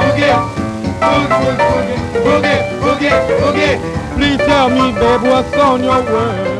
boogie, boogie, boogie, boogie. Please tell me, baby, what's on your world?